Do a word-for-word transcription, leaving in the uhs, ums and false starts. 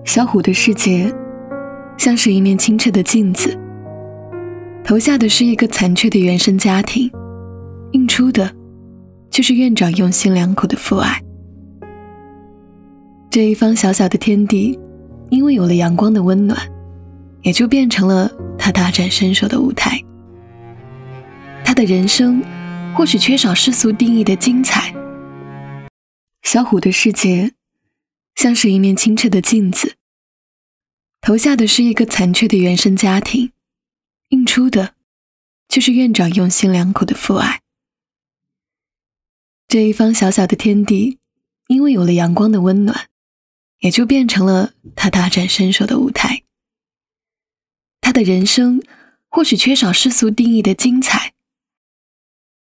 小虎的世界像是一面清澈的镜子，投下的是一个残缺的原生家庭，映出的就是院长用心良苦的父爱。这一方小小的天地，因为有了阳光的温暖，也就变成了他大展身手的舞台。他的人生或许缺少世俗定义的精彩，小虎的世界像是一面清澈的镜子，投下的是一个残缺的原生家庭，映出的就是院长用心良苦的父爱。这一方小小的天地，因为有了阳光的温暖，也就变成了他大展身手的舞台。他的人生或许缺少世俗定义的精彩，